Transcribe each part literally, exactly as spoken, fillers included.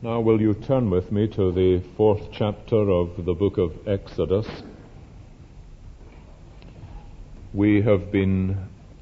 Now will you turn with me to the fourth chapter of the book of Exodus. We have been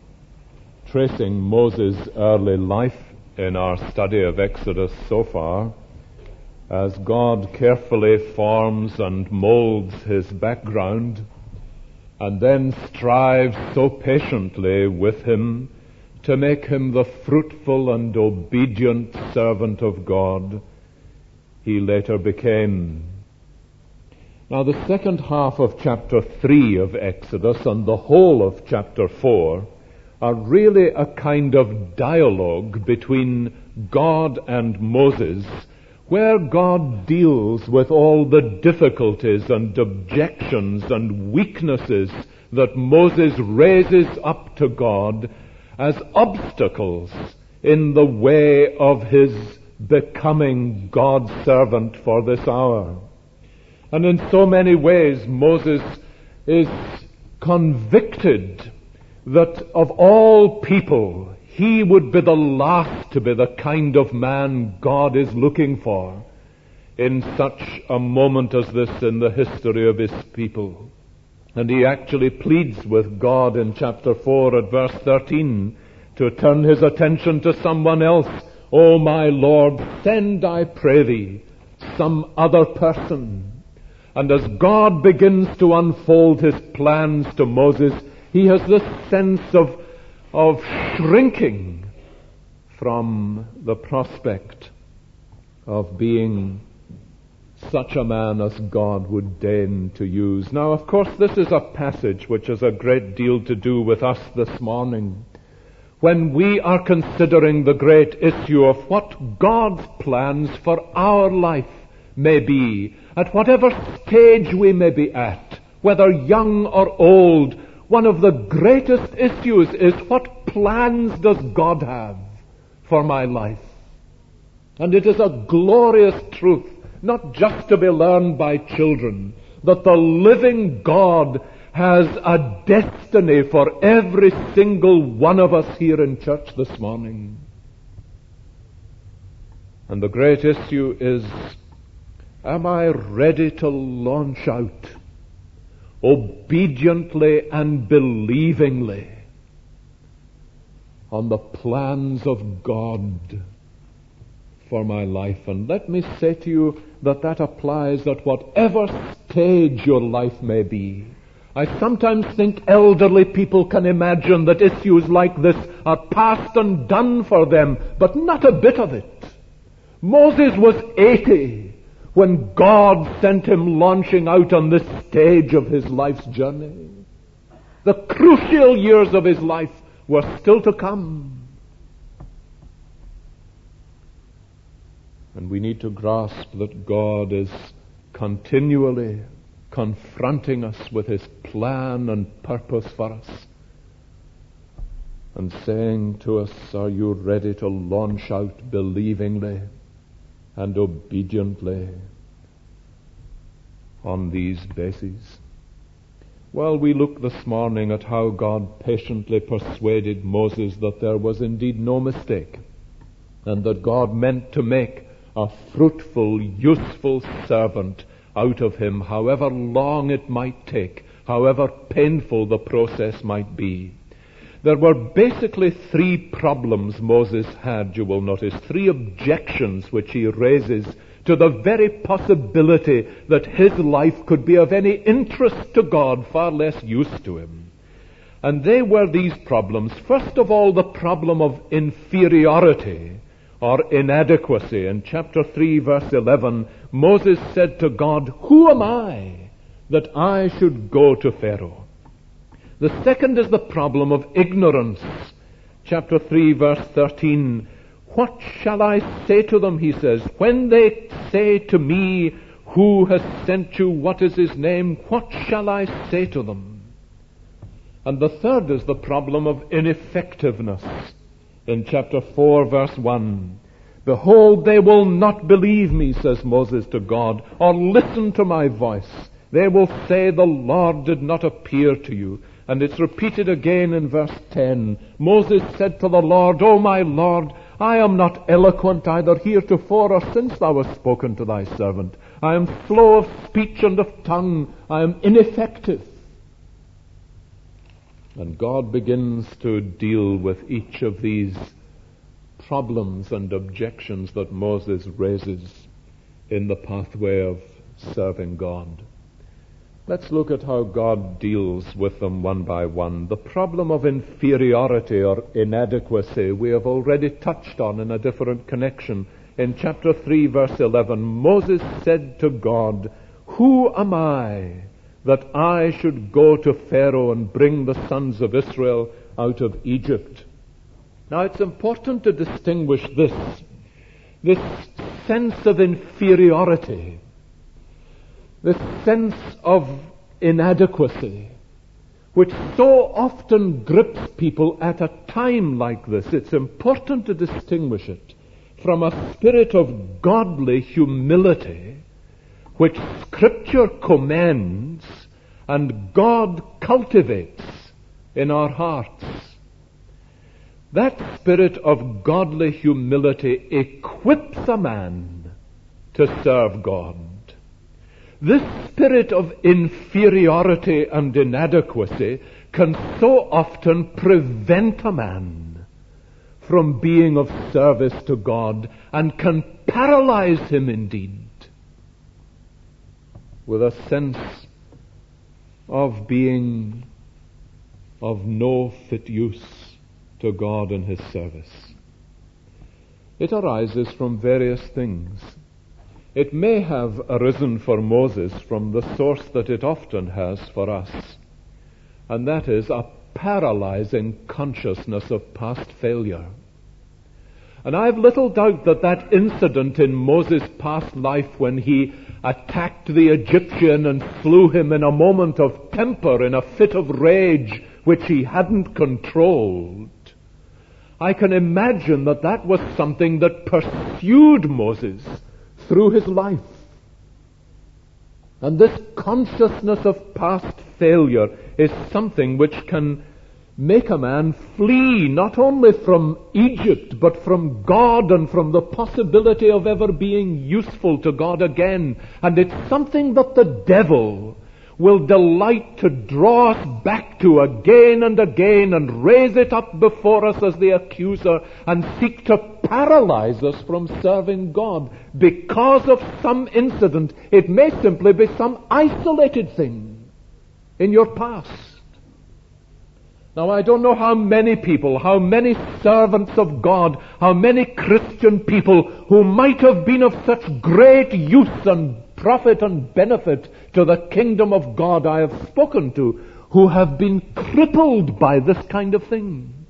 tracing Moses' early life in our study of Exodus so far, as God carefully forms and molds his background and then strives so patiently with him to make him the fruitful and obedient servant of God he later became. Now, the second half of chapter three of Exodus and the whole of chapter four are really a kind of dialogue between God and Moses, where God deals with all the difficulties and objections and weaknesses that Moses raises up to God as obstacles in the way of his becoming God's servant for this hour. And in so many ways, Moses is convicted that of all people, he would be the last to be the kind of man God is looking for in such a moment as this in the history of his people. And he actually pleads with God in chapter four at verse thirteen to turn his attention to someone else. "O my Lord, send, I pray thee, some other person." And as God begins to unfold his plans to Moses, he has this sense of, of shrinking from the prospect of being such a man as God would deign to use. Now, of course, this is a passage which has a great deal to do with us this morning, when we are considering the great issue of what God's plans for our life may be, at whatever stage we may be at, whether young or old. One of the greatest issues is, what plans does God have for my life? And it is a glorious truth, not just to be learned by children, that the living God has a destiny for every single one of us here in church this morning. And the great issue is, am I ready to launch out obediently and believingly on the plans of God for my life? And let me say to you that that applies at whatever stage your life may be. I sometimes think elderly people can imagine that issues like this are past and done for them, but not a bit of it. Moses was eighty when God sent him launching out on this stage of his life's journey. The crucial years of his life were still to come. And we need to grasp that God is continually confronting us with his plan and purpose for us, and saying to us, are you ready to launch out believingly and obediently on these bases? Well, we look this morning at how God patiently persuaded Moses that there was indeed no mistake, and that God meant to make a fruitful, useful servant out of him, however long it might take, however painful the process might be. There were basically three problems Moses had, you will notice, three objections which he raises to the very possibility that his life could be of any interest to God, far less use to him. And they were these problems. First of all, the problem of inferiority or inadequacy. In chapter three, verse eleven, Moses said to God, "Who am I that I should go to Pharaoh?" The second is the problem of ignorance. Chapter three, verse thirteen, "What shall I say to them," he says, "when they say to me, 'Who has sent you? What is his name?' What shall I say to them?" And the third is the problem of ineffectiveness. In chapter four, verse one, "Behold, they will not believe me," says Moses to God, "or listen to my voice. They will say, 'The Lord did not appear to you.'" And it's repeated again in verse ten. Moses said to the Lord, "O my Lord, I am not eloquent either heretofore or since thou hast spoken to thy servant. I am slow of speech and of tongue. I am ineffective. And God begins to deal with each of these problems and objections that Moses raises in the pathway of serving God. Let's look at how God deals with them one by one. The problem of inferiority or inadequacy we have already touched on in a different connection. In chapter three, verse eleven, Moses said to God, "Who am I that I should go to Pharaoh and bring the sons of Israel out of Egypt?" Now it's important to distinguish this, this sense of inferiority, this sense of inadequacy, which so often grips people at a time like this. It's important to distinguish it from a spirit of godly humility, which Scripture commends and God cultivates in our hearts. That spirit of godly humility equips a man to serve God. This spirit of inferiority and inadequacy can so often prevent a man from being of service to God and can paralyze him indeed with a sense of being of no fit use to God and His service. It arises from various things. It may have arisen for Moses from the source that it often has for us, and that is a paralyzing consciousness of past failure. And I have little doubt that that incident in Moses' past life when he attacked the Egyptian and slew him in a moment of temper, in a fit of rage which he hadn't controlled, I can imagine that that was something that pursued Moses through his life. And this consciousness of past failure is something which can make a man flee not only from Egypt, but from God and from the possibility of ever being useful to God again. And it's something that the devil will delight to draw us back to again and again and raise it up before us as the accuser and seek to paralyze us from serving God because of some incident. It may simply be some isolated thing in your past. Now, I don't know how many people, how many servants of God, how many Christian people who might have been of such great use and profit and benefit to the kingdom of God I have spoken to, who have been crippled by this kind of thing.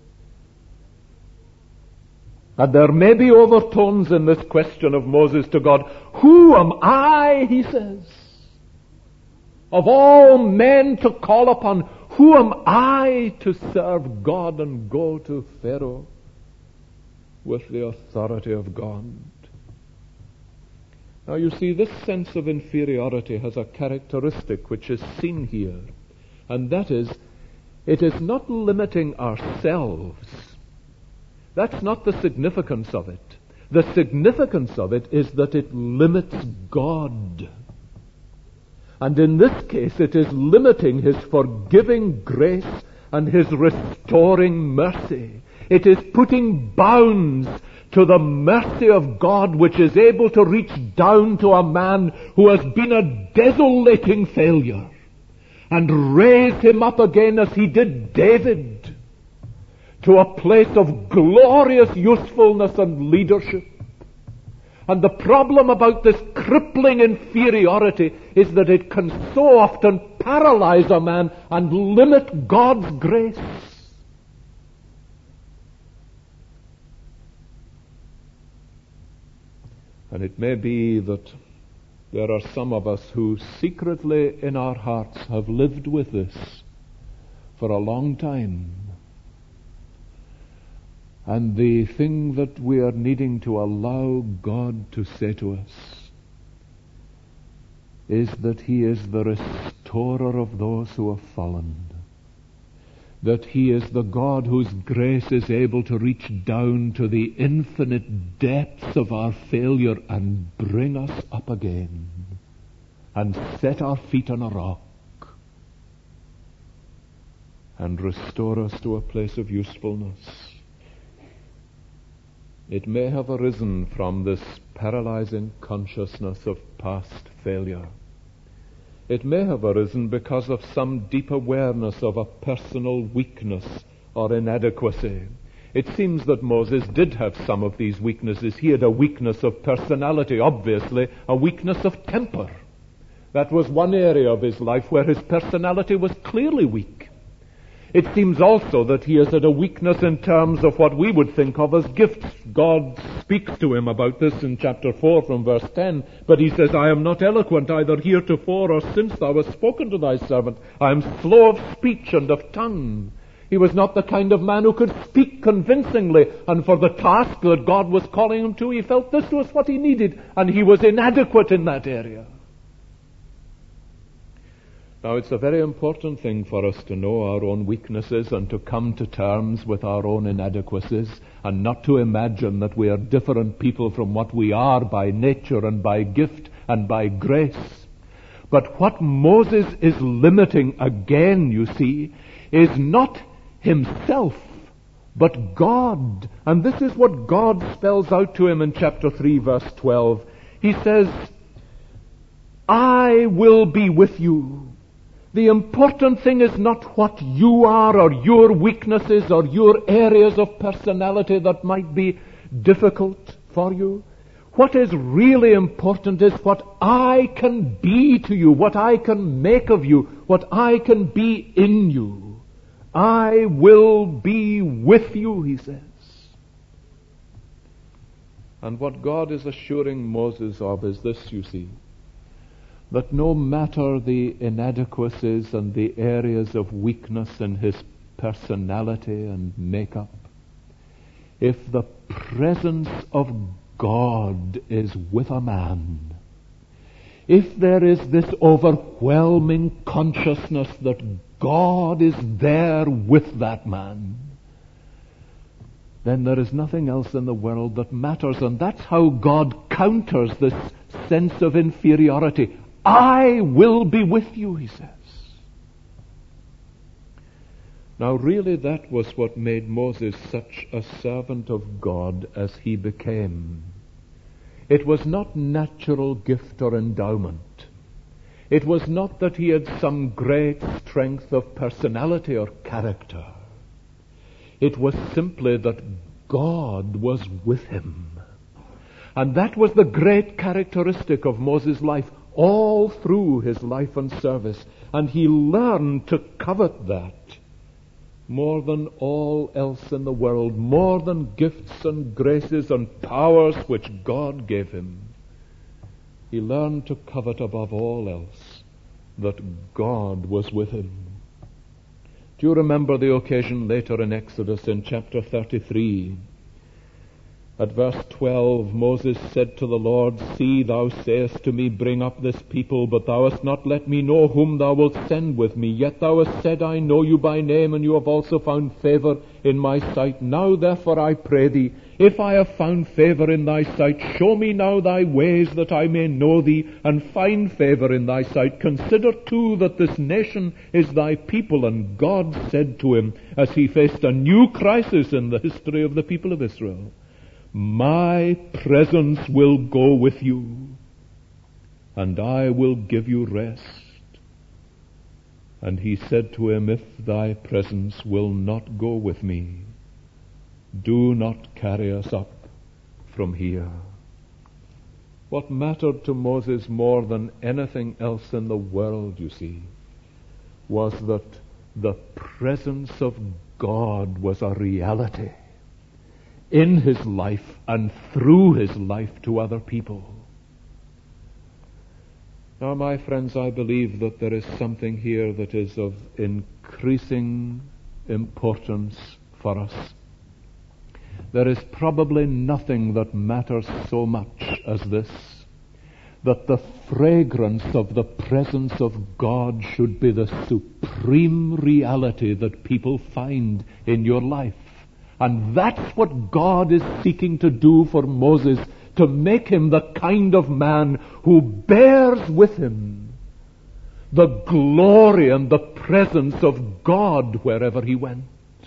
And there may be overtones in this question of Moses to God. Who am I, he says, of all men to call upon? Who am I to serve God and go to Pharaoh with the authority of God? Now you see, this sense of inferiority has a characteristic which is seen here, and that is, it is not limiting ourselves. That's not the significance of it. The significance of it is that it limits God. And in this case, it is limiting His forgiving grace and His restoring mercy. It is putting bounds to the mercy of God, which is able to reach down to a man who has been a desolating failure and raise him up again, as He did David, to a place of glorious usefulness and leadership. And the problem about this crippling inferiority is that it can so often paralyze a man and limit God's grace. And it may be that there are some of us who secretly in our hearts have lived with this for a long time. And the thing that we are needing to allow God to say to us is that He is the restorer of those who have fallen. that he is the God whose grace is able to reach down to the infinite depths of our failure and bring us up again and set our feet on a rock and restore us to a place of usefulness. It may have arisen from this paralyzing consciousness of past failure. It may have arisen because of some deep awareness of a personal weakness or inadequacy. It seems that Moses did have some of these weaknesses. He had a weakness of personality, obviously, a weakness of temper. That was one area of his life where his personality was clearly weak. It seems also that he has had a weakness in terms of what we would think of as gifts. God speaks to him about this in chapter four from verse ten, but he says, I am not eloquent either heretofore or since thou hast spoken to thy servant. I am slow of speech and of tongue. He was not the kind of man who could speak convincingly, and for the task that God was calling him to, he felt this was what he needed, and he was inadequate in that area. Now, it's a very important thing for us to know our own weaknesses and to come to terms with our own inadequacies and not to imagine that we are different people from what we are by nature and by gift and by grace. But what Moses is limiting again, you see, is not himself, but God. And this is what God spells out to him in chapter three, verse twelve. He says, I will be with you. The important thing is not what you are or your weaknesses or your areas of personality that might be difficult for you. What is really important is what I can be to you, what I can make of you, what I can be in you. I will be with you, he says. And what God is assuring Moses of is this, you see, that no matter the inadequacies and the areas of weakness in his personality and makeup, if the presence of God is with a man, if there is this overwhelming consciousness that God is there with that man, then there is nothing else in the world that matters. And that's how God counters this sense of inferiority. I will be with you, he says. Now really that was what made Moses such a servant of God as he became. It was not natural gift or endowment. It was not that he had some great strength of personality or character. It was simply that God was with him. And that was the great characteristic of Moses' life all through his life and service. And he learned to covet that more than all else in the world, more than gifts and graces and powers which God gave him. He learned to covet above all else that God was with him. Do you remember the occasion later in Exodus in chapter thirty-three? At verse twelve, Moses said to the Lord, See, thou sayest to me, Bring up this people, but thou hast not let me know whom thou wilt send with me. Yet thou hast said, I know you by name, and you have also found favor in my sight. Now therefore I pray thee, if I have found favor in thy sight, show me now thy ways, that I may know thee, and find favor in thy sight. Consider too that this nation is thy people. And God said to him, as he faced a new crisis in the history of the people of Israel, My presence will go with you, and I will give you rest. And he said to him, If thy presence will not go with me, do not carry us up from here. What mattered to Moses more than anything else in the world, you see, was that the presence of God was a reality in his life and through his life to other people. Now, my friends, I believe that there is something here that is of increasing importance for us. There is probably nothing that matters so much as this, that the fragrance of the presence of God should be the supreme reality that people find in your life. And that's what God is seeking to do for Moses, to make him the kind of man who bears with him the glory and the presence of God wherever he went.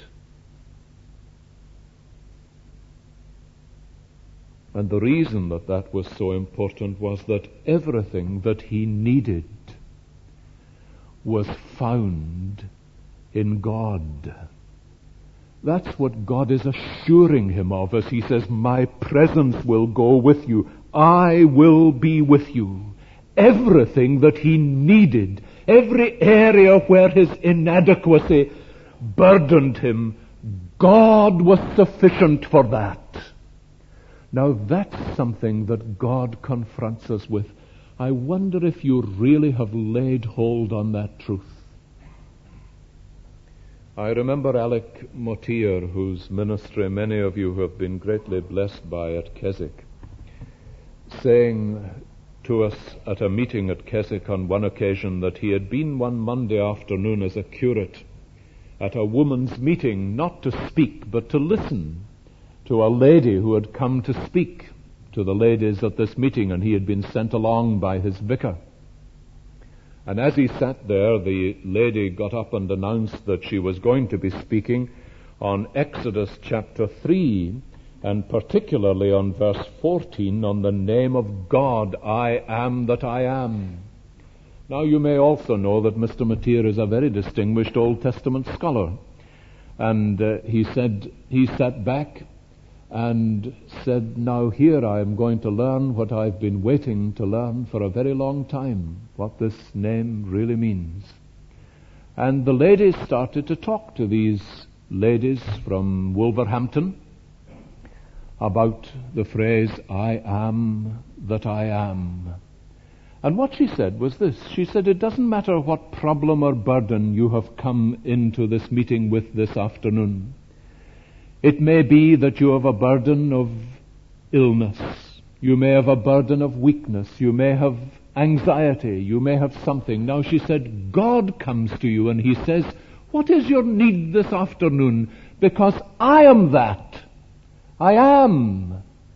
And the reason that that was so important was that everything that he needed was found in God. That's what God is assuring him of as he says, my presence will go with you. I will be with you. Everything that he needed, every area where his inadequacy burdened him, God was sufficient for that. Now that's something that God confronts us with. I wonder if you really have laid hold on that truth. I remember Alec Motier, whose ministry many of you have been greatly blessed by at Keswick, saying to us at a meeting at Keswick on one occasion that he had been one Monday afternoon as a curate at a woman's meeting, not to speak but to listen to a lady who had come to speak to the ladies at this meeting, and he had been sent along by his vicar. And as he sat there, the lady got up and announced that she was going to be speaking on Exodus chapter three, and particularly on verse fourteen, on the name of God, I am that I am. Now you may also know that Mister Mateer is a very distinguished Old Testament scholar. And uh, he said, he sat back and said, now here I am going to learn what I've been waiting to learn for a very long time, what this name really means. And the ladies started to talk to these ladies from Wolverhampton about the phrase, I am that I am. And what she said was this. She said, it doesn't matter what problem or burden you have come into this meeting with this afternoon. It may be that you have a burden of illness. You may have a burden of weakness. You may have anxiety. You may have something. Now she said, God comes to you and he says, what is your need this afternoon? Because I am that. I am.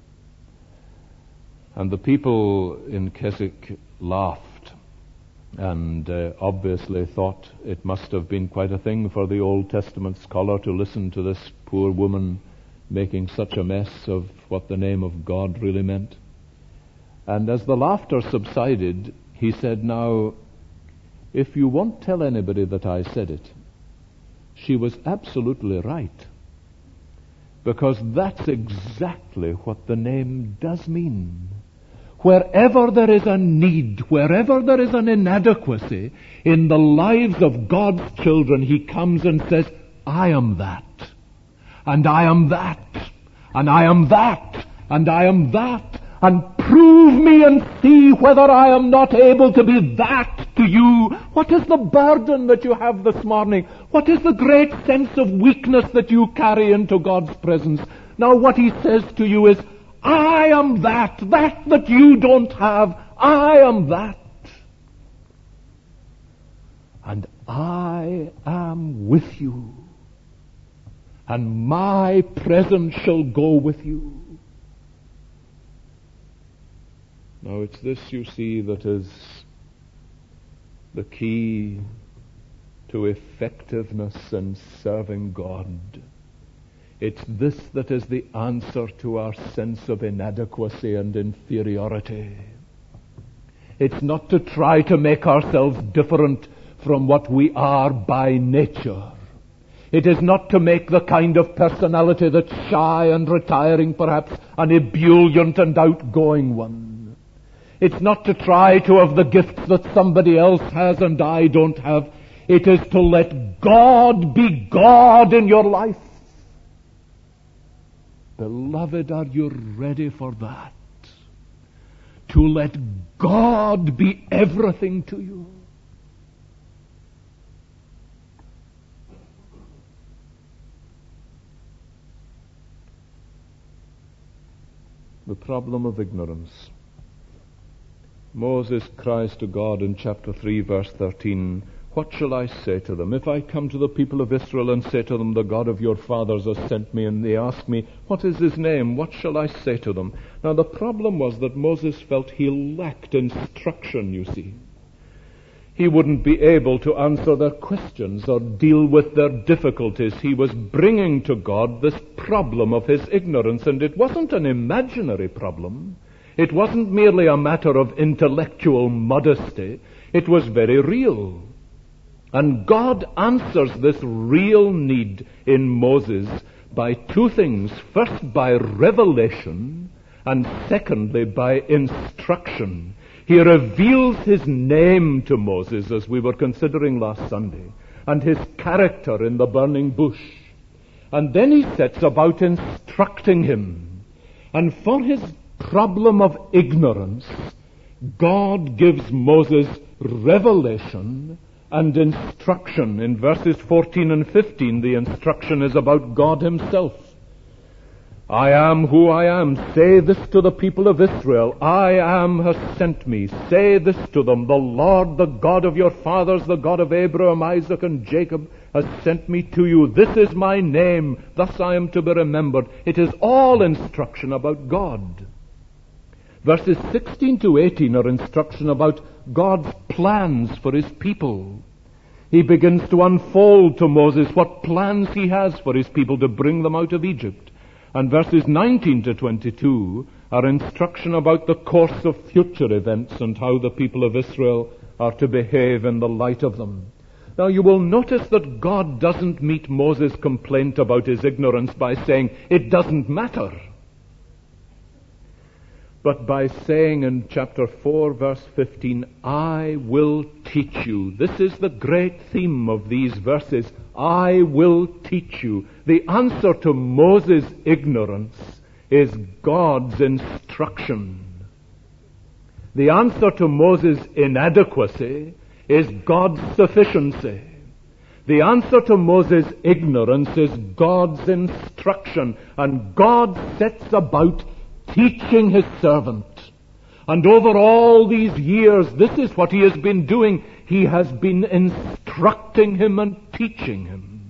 And the people in Keswick laughed and uh, obviously thought it must have been quite a thing for the Old Testament scholar to listen to this poor woman making such a mess of what the name of God really meant. And as the laughter subsided, he said, now, if you won't tell anybody that I said it, she was absolutely right. Because that's exactly what the name does mean. Wherever there is a need, wherever there is an inadequacy in the lives of God's children, he comes and says, I am that, and I am that, and I am that, and I am that, and prove me and see whether I am not able to be that to you. What is the burden that you have this morning? What is the great sense of weakness that you carry into God's presence? Now what he says to you is, I am that, that that you don't have. I am that. And I am with you. And my presence shall go with you. Now it's this, you see, that is the key to effectiveness in serving God. It's this that is the answer to our sense of inadequacy and inferiority. It's not to try to make ourselves different from what we are by nature. It is not to make the kind of personality that's shy and retiring, perhaps an ebullient and outgoing one. It's not to try to have the gifts that somebody else has and I don't have. It is to let God be God in your life. Beloved, are you ready for that? To let God be everything to you. The problem of ignorance. Moses cries to God in chapter three, verse thirteen, "What shall I say to them? If I come to the people of Israel and say to them, 'The God of your fathers has sent me,' and they ask me, 'What is his name?' what shall I say to them?" Now the problem was that Moses felt he lacked instruction, you see. He wouldn't be able to answer their questions or deal with their difficulties. He was bringing to God this problem of his ignorance, and it wasn't an imaginary problem. It wasn't merely a matter of intellectual modesty. It was very real. And God answers this real need in Moses by two things. First, by revelation, and secondly, by instruction. He reveals his name to Moses, as we were considering last Sunday, and his character in the burning bush. And then he sets about instructing him. And for his problem of ignorance, God gives Moses revelation and instruction. In verses fourteen and fifteen, the instruction is about God himself. "I am who I am. Say this to the people of Israel. I am has sent me. Say this to them. The Lord, the God of your fathers, the God of Abraham, Isaac, and Jacob, has sent me to you. This is my name. Thus I am to be remembered." It is all instruction about God. Verses sixteen to eighteen are instruction about God's plans for his people. He begins to unfold to Moses what plans he has for his people to bring them out of Egypt. And verses nineteen to twenty-two are instruction about the course of future events and how the people of Israel are to behave in the light of them. Now you will notice that God doesn't meet Moses' complaint about his ignorance by saying, "It doesn't matter," but by saying in chapter four, verse fifteen, "I will teach you." This is the great theme of these verses. I will teach you. The answer to Moses' ignorance is God's instruction. The answer to Moses' inadequacy is God's sufficiency. The answer to Moses' ignorance is God's instruction. And God sets about teaching his servant. And over all these years, this is what he has been doing. He has been instructing him and teaching him.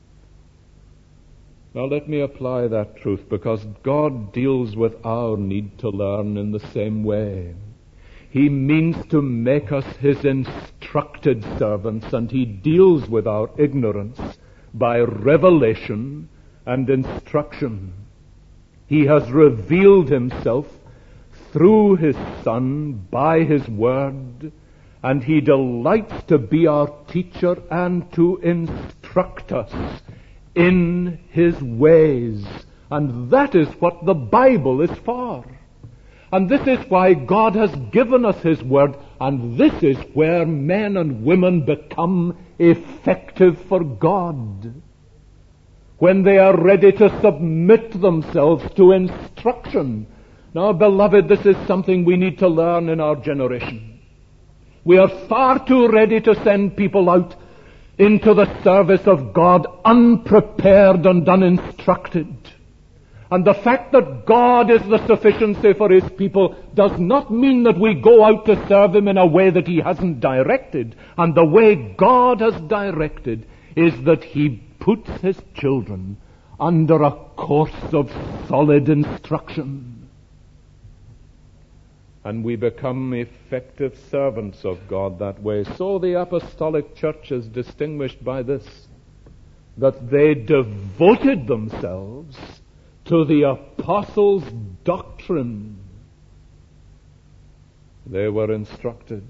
Now let me apply that truth, because God deals with our need to learn in the same way. He means to make us his instructed servants, and he deals with our ignorance by revelation and instruction. He has revealed himself through his Son by his word, and he delights to be our teacher and to instruct us in his ways. And that is what the Bible is for. And this is why God has given us his word, and this is where men and women become effective for God. When they are ready to submit themselves to instruction. Now, beloved, this is something we need to learn in our generation. We are far too ready to send people out into the service of God unprepared and uninstructed. And the fact that God is the sufficiency for his people does not mean that we go out to serve him in a way that he hasn't directed. And the way God has directed is that he puts his children under a course of solid instruction. And we become effective servants of God that way. So the apostolic church is distinguished by this, that they devoted themselves to the apostles' doctrine. They were instructed.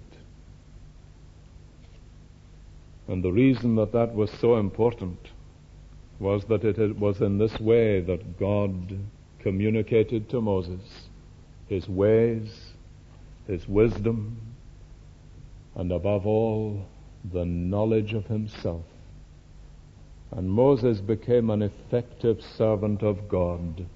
And the reason that that was so important was that it was in this way that God communicated to Moses his ways, his wisdom, and above all, the knowledge of himself. And Moses became an effective servant of God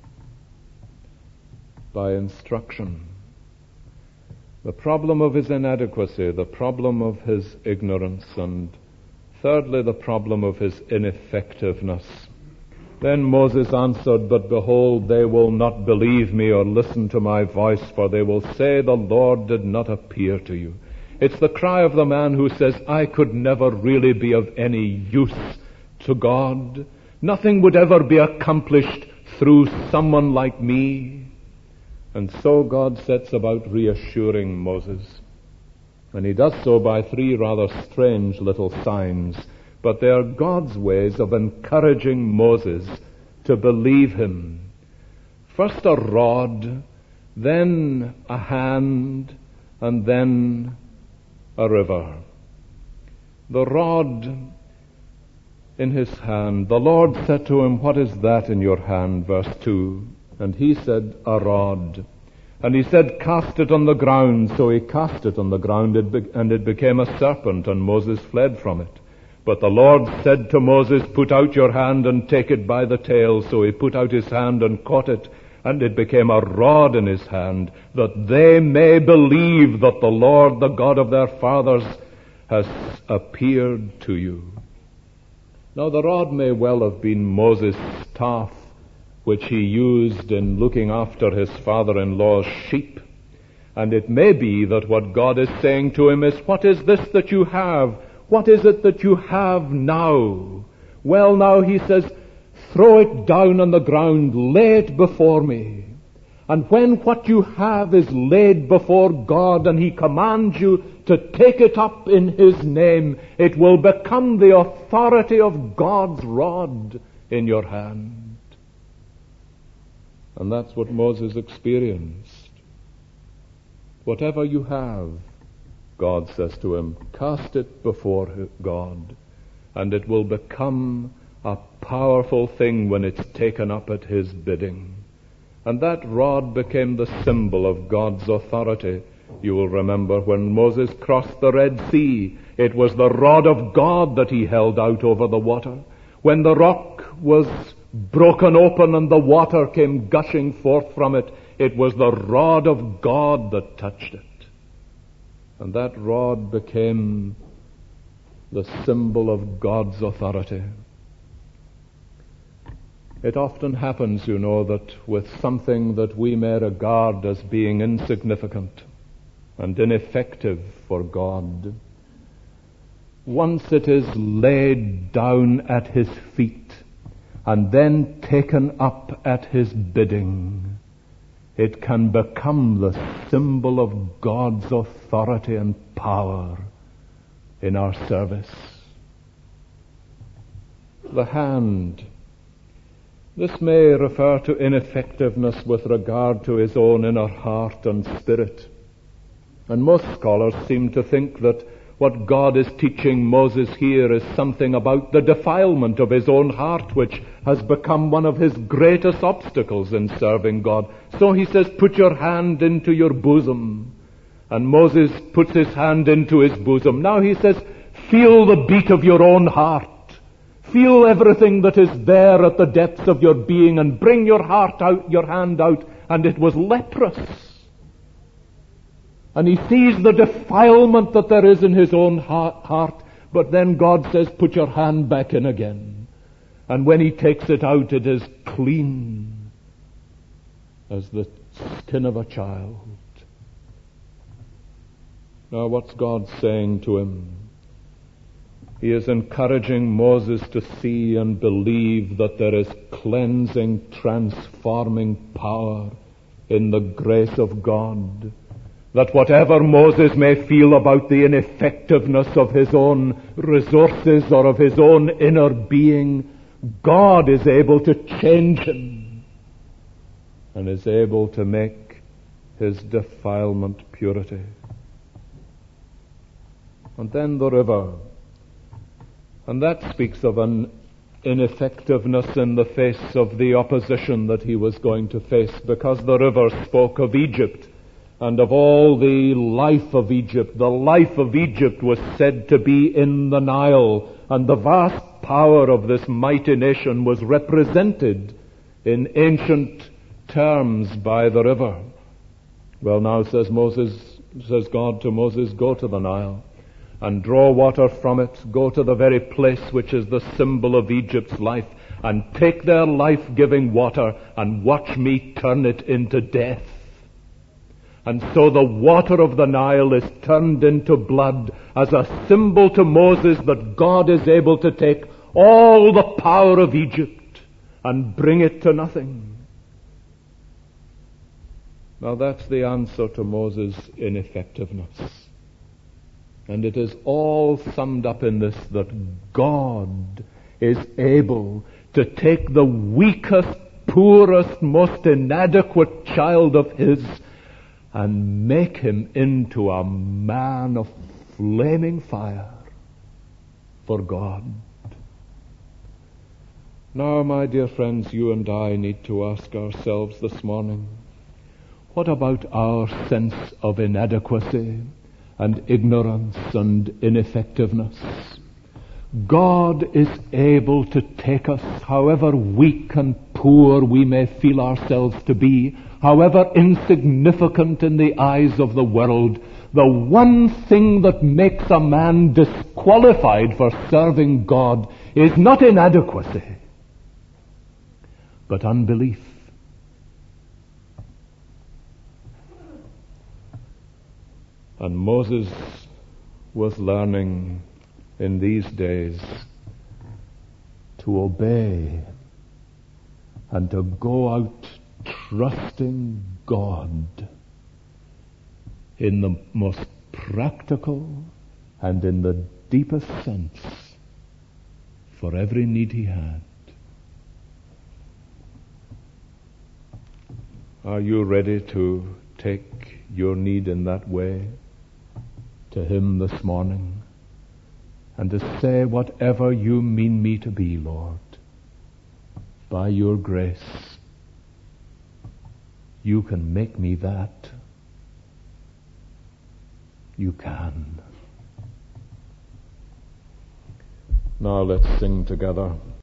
by instruction. The problem of his inadequacy, the problem of his ignorance, and thirdly, the problem of his ineffectiveness Then Moses answered, But behold, they will not believe me or listen to my voice, for they will say the Lord did not appear to you. It's the cry of the man who says, I could never really be of any use to God. Nothing would ever be accomplished through someone like me. And so God sets about reassuring Moses. And he does so by three rather strange little signs. But they are God's ways of encouraging Moses to believe him. First a rod, then a hand, and then a river. The rod in his hand. The Lord said to him, What is that in your hand? Verse two. And he said, A rod. And he said, Cast it on the ground. So he cast it on the ground, and it became a serpent, and Moses fled from it. But the Lord said to Moses, Put out your hand and take it by the tail. So he put out his hand and caught it, and it became a rod in his hand, that they may believe that the Lord, the God of their fathers, has appeared to you. Now the rod may well have been Moses' staff, which he used in looking after his father-in-law's sheep. And it may be that what God is saying to him is, What is this that you have? What is it that you have now? Well, now, he says, throw it down on the ground, lay it before me. And when what you have is laid before God and he commands you to take it up in his name, it will become the authority of God's rod in your hand. And that's what Moses experienced. Whatever you have, God says to him, cast it before God, and it will become a powerful thing when it's taken up at his bidding. And that rod became the symbol of God's authority. You will remember when Moses crossed the Red Sea, it was the rod of God that he held out over the water. When the rock was broken open and the water came gushing forth from it, it was the rod of God that touched it. And that rod became the symbol of God's authority. It often happens, you know, that with something that we may regard as being insignificant and ineffective for God, once it is laid down at his feet and then taken up at his bidding, it can become the symbol of God's authority and power in our service. The hand. This may refer to ineffectiveness with regard to his own inner heart and spirit. And most scholars seem to think that what God is teaching Moses here is something about the defilement of his own heart, which has become one of his greatest obstacles in serving God. So he says, put your hand into your bosom. And Moses puts his hand into his bosom. Now he says, feel the beat of your own heart. Feel everything that is there at the depths of your being, and bring your heart out, your hand out, and it was leprous. And he sees the defilement that there is in his own heart, but then God says, put your hand back in again. And when he takes it out, it is clean as the skin of a child. Now what's God saying to him? He is encouraging Moses to see and believe that there is cleansing, transforming power in the grace of God. That whatever Moses may feel about the ineffectiveness of his own resources or of his own inner being, God is able to change him and is able to make his defilement purity. And then the river. And that speaks of an ineffectiveness in the face of the opposition that he was going to face, because the river spoke of Egypt and of all the life of Egypt. The life of Egypt was said to be in the Nile, and the vast power of this mighty nation was represented in ancient terms by the river. Well, now says Moses, says God to Moses, go to the Nile and draw water from it. Go to the very place which is the symbol of Egypt's life, and take their life-giving water and watch me turn it into death. And so the water of the Nile is turned into blood as a symbol to Moses that God is able to take all the power of Egypt and bring it to nothing. Now that's the answer to Moses' ineffectiveness. And it is all summed up in this, that God is able to take the weakest, poorest, most inadequate child of his and make him into a man of flaming fire for God. Now, my dear friends, you and I need to ask ourselves this morning, what about our sense of inadequacy and ignorance and ineffectiveness? God is able to take us, however weak and poor we may feel ourselves to be, however insignificant in the eyes of the world. The one thing that makes a man disqualified for serving God is not inadequacy, but unbelief. And Moses was learning in these days to obey and to go out trusting God in the most practical and in the deepest sense for every need he had. Are you ready to take your need in that way to him this morning and to say, whatever you mean me to be, Lord, by your grace, you can make me that. You can. Now let's sing together.